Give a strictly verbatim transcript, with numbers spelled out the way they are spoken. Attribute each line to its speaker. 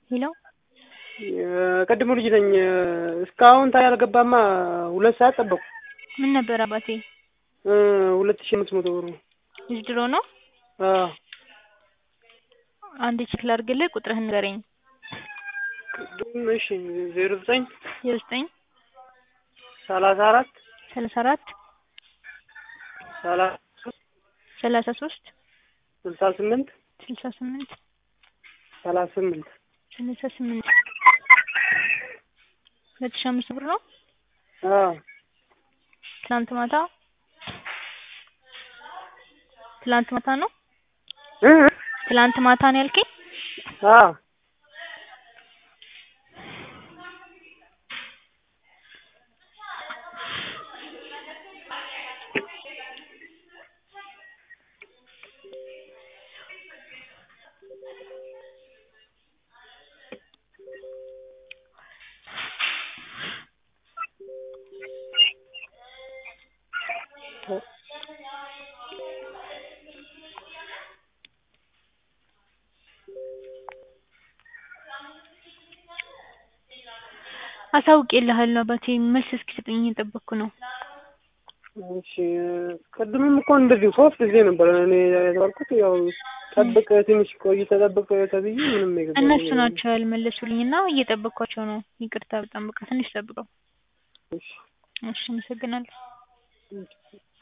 Speaker 1: ሄሎ
Speaker 2: የቀድሞ ልጅ ነኝ። እስካሁን ታዲያ አልገባማ። ሁለት ሰዓት ጠበቁ።
Speaker 1: ምን ነበር አባቴ?
Speaker 2: ሁለት ሺህ አምስት መቶ ብር ነው።
Speaker 1: ዊዝድሮ ነው?
Speaker 2: አዎ።
Speaker 1: አንዴ ቼክ ላድርግልህ፣ ቁጥርህን ንገረኝ።
Speaker 2: እሺ ዜሮ ዘጠኝ
Speaker 1: ዜሮ ዘጠኝ
Speaker 2: ሰላሳ አራት
Speaker 1: ሰላሳ አራት
Speaker 2: ሰላሳ ሶስት
Speaker 1: ሰላሳ ሶስት
Speaker 2: ስልሳ ስምንት
Speaker 1: ስልሳ ስምንት
Speaker 2: ሰላሳ ስምንት
Speaker 1: ሰላሳ ስምንት ሁለት ሺህ አምስት ብር ነው?
Speaker 2: አዎ።
Speaker 1: ትናንት ማታ ትላንት ማታ ነው?
Speaker 2: እ
Speaker 1: ትላንት ማታ ነው ያልከኝ?
Speaker 2: አዎ።
Speaker 1: አሳውቄልሃለሁ አባቴ፣ መልስ እስኪሰጡኝ እየጠበቅኩ ነው።
Speaker 2: እሺ ቅድምም እኮ እንደዚህ ሶስት ጊዜ ነበር እኔ ያልኩት። ያው ጠብቅ ትንሽ ቆይ ተጠብቅ ተብዬ ምንም ነገር
Speaker 1: እነሱ ናቸው ያልመለሱልኝና እየጠበቅኳቸው ነው። ይቅርታ በጣም በቃ ትንሽ ጠብቀው።
Speaker 2: እሺ
Speaker 1: እሺ አመሰግናለሁ።